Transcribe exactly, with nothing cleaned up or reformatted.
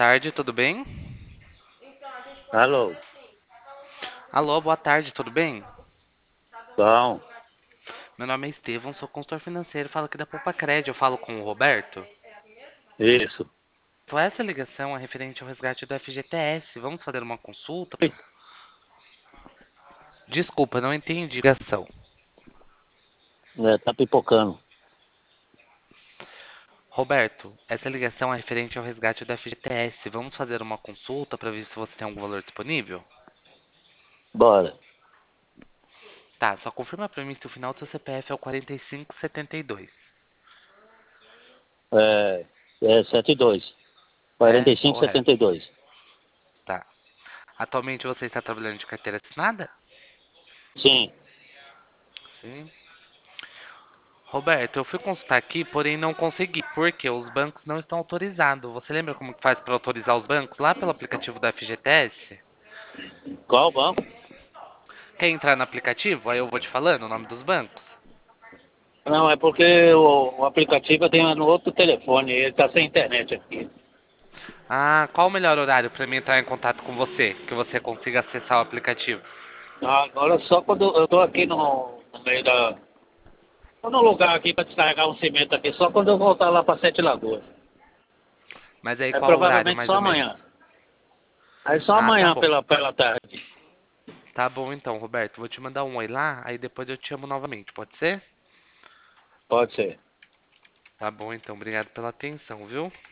Tarde, tudo bem? Alô, Alô, boa tarde, tudo bem? bom, Meu nome é Estevão, sou consultor financeiro, falo aqui da Poupa Cred, eu falo com o Roberto. isso. Então, essa ligação é referente ao resgate do F G T S. Vamos fazer uma consulta? Desculpa, não entendi a ligação. É, tá pipocando. Roberto, essa ligação é referente ao resgate do F G T S. Vamos fazer uma consulta para ver se você tem algum valor disponível? Bora. Tá, só confirma para mim se o final do seu C P F é o quarenta e cinco setenta e dois. É, é setenta e dois. É, quarenta e cinco, correto. setenta e dois. Tá. Atualmente você está trabalhando de carteira assinada? Sim. Sim. Roberto, eu fui consultar aqui, porém não consegui, porque os bancos não estão autorizados. Você lembra como que faz para autorizar os bancos lá pelo aplicativo da F G T S? Qual banco? Quer entrar no aplicativo? Aí eu vou te falando o nome dos bancos. Não, é porque o, o aplicativo eu tenho no outro telefone, ele tá sem internet aqui. Ah, qual o melhor horário para mim entrar em contato com você, que você consiga acessar o aplicativo? Ah, agora só quando eu tô aqui no, no meio da. Tô num lugar aqui para descarregar um cimento aqui, só quando eu voltar lá para Sete Lagoas. Mas aí É qual horário provavelmente mais só ou amanhã. menos? Aí só Ah, tá amanhã bom. pela, pela tarde. Tá bom então, Roberto. Vou te mandar um oi lá, aí depois eu te chamo novamente, pode ser? Pode ser. Tá bom então, obrigado pela atenção, viu?